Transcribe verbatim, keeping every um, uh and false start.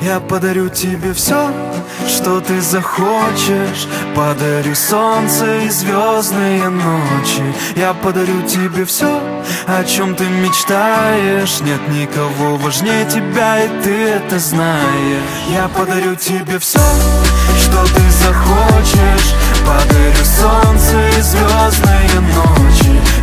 Я подарю тебе все, что ты захочешь. Подарю солнце и звездные ночи. Я подарю тебе все, о чем ты мечтаешь. Нет никого важнее тебя, и ты это знаешь. Я подарю тебе все, что ты захочешь. Подарю солнце и звездные ночи.